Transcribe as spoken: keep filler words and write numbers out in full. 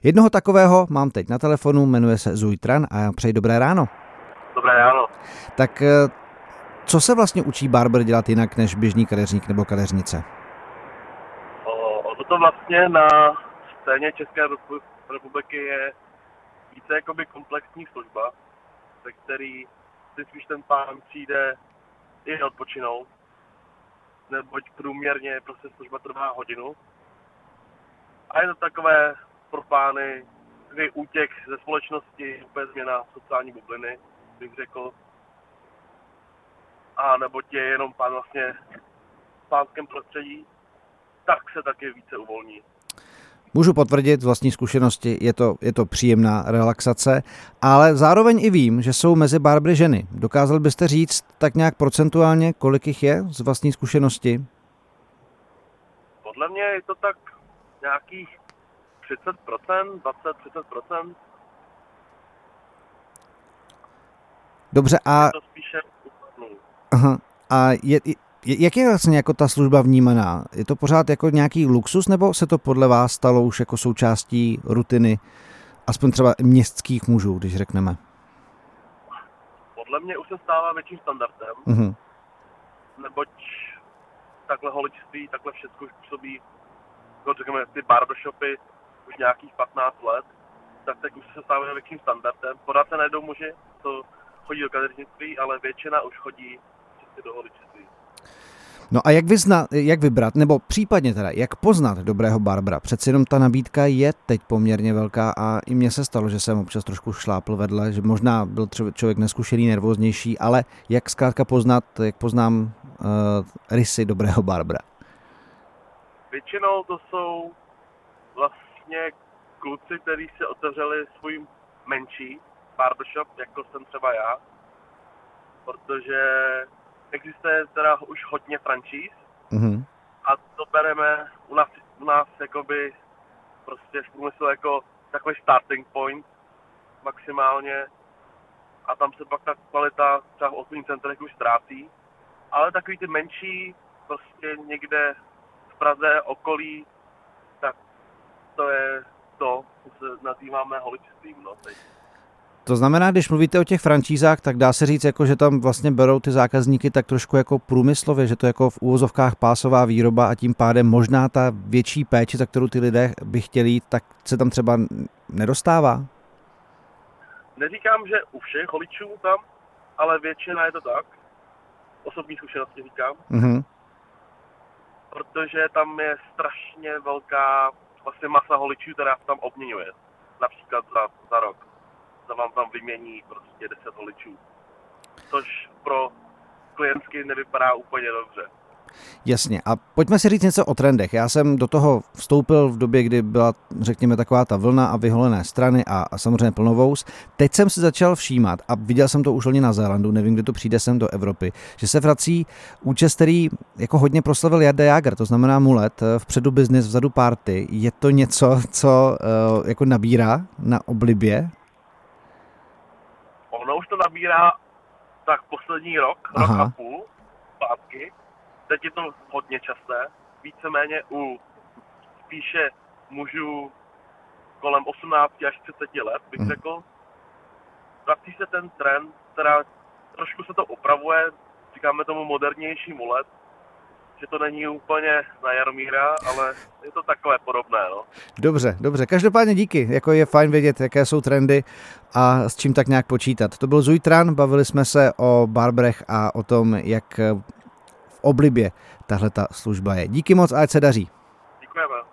Jednoho takového mám teď na telefonu, jmenuje se Zujtran a já přeji dobré ráno. Dobré ráno. Tak co se vlastně učí barber dělat jinak než běžný kadeřník nebo kadeřnice? Ono to vlastně na scéně České republiky je více jakoby komplexní služba, ve který si spíš ten pán přijde i odpočinout, neboť průměrně prostě služba trvá hodinu. A je to takové pro pány takový útěk ze společnosti, úplně změna sociální bubliny, bych řekl. A neboť je jenom pán vlastně v pánském prostředí, tak se taky více uvolní. Můžu potvrdit z vlastní zkušenosti, je to, je to příjemná relaxace, ale zároveň i vím, že jsou mezi barbery ženy. Dokázal byste říct tak nějak procentuálně, kolik jich je z vlastní zkušenosti? Podle mě je to tak nějakých třicet procent, dvacet až třicet procent. Dobře, a... Je to spíše... Aha. A je, jak je vlastně jako ta služba vnímaná? Je to pořád jako nějaký luxus, nebo se to podle vás stalo už jako součástí rutiny, aspoň třeba městských mužů, když řekneme? Podle mě už se stává větším standardem, uh-huh. neboť takhle holičství, takhle všechno už působí, jako řekněme, ty barbershopy už nějakých patnáct let, tak teď už se stává větším standardem. Pořád se najdou muži, to chodí do kadeřnictví, ale většina už chodí přesně do holičství. No a jak, vyzna, jak vybrat, nebo případně teda, jak poznat dobrého barbera? Přeci jenom ta nabídka je teď poměrně velká a i mně se stalo, že jsem občas trošku šlápl vedle, že možná byl člověk neskušený, nervóznější, ale jak zkrátka poznat, jak poznám uh, rysy dobrého barbera? Většinou to jsou vlastně kluci, kteří si otevřeli svůj menší barbershop, jako jsem třeba já, protože existuje teda už hodně franšíz mm-hmm. a to bereme u nás, u nás jakoby prostě v průmyslu jako takový starting point maximálně a tam se pak ta kvalita třeba v obchodních centrech už ztrácí, ale takový ty menší prostě někde v Praze okolí, tak to je to, co se nazýváme holičstvím, no teď. To znamená, když mluvíte o těch franšízách, tak dá se říct, jako, že tam vlastně berou ty zákazníky tak trošku jako průmyslově, že to jako v úvozovkách pásová výroba a tím pádem možná ta větší péče, za kterou ty lidé by chtěli jít, tak se tam třeba nedostává? Neříkám, že u všech holičů tam, ale většina je to tak. Osobní zkušenosti říkám. Mm-hmm. Protože tam je strašně velká vlastně masa holičů, která tam obměňuje. Například za, za rok. Za vám tam vymění prostě deset holičů. Což pro klientsky nevypadá úplně dobře. Jasně. A pojďme si říct něco o trendech. Já jsem do toho vstoupil v době, kdy byla, řekněme, taková ta vlna a vyholené strany a, a samozřejmě plnovous. Teď jsem si začal všímat a viděl jsem to už loni na Zélandu, nevím, kdy to přijde sem do Evropy, že se vrací účest, který jako hodně proslavil Jarda Jágr, to znamená mulet, vpředu business, vzadu party. Je to něco, co uh, jako nabírá na oblibě? Ono už to nabírá tak poslední rok, Aha. rok a půl zpátky. Teď je to hodně časté, víceméně u spíše mužů kolem osmnáct až třicet let, bych řekl. Vrací se ten trend, která trošku se to opravuje, říkáme tomu modernější mulet, že to není úplně na Jaromíra, ale je to takové podobné. No. Dobře, dobře. Každopádně díky, jako je fajn vědět, jaké jsou trendy a s čím tak nějak počítat. To byl Zujtran, bavili jsme se o barberech a o tom, jak v oblibě tahleta služba je. Díky moc a ať se daří.